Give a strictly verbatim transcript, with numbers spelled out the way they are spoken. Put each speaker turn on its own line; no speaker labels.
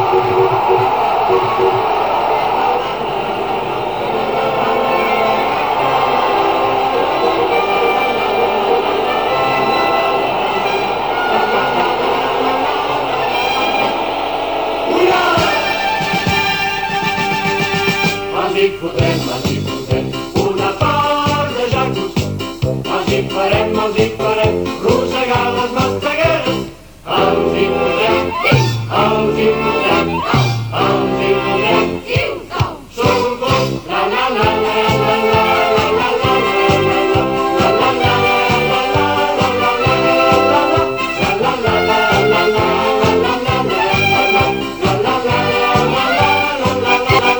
Màgic fotrem, màgic fotrem, una part de jacos. Màgic farem els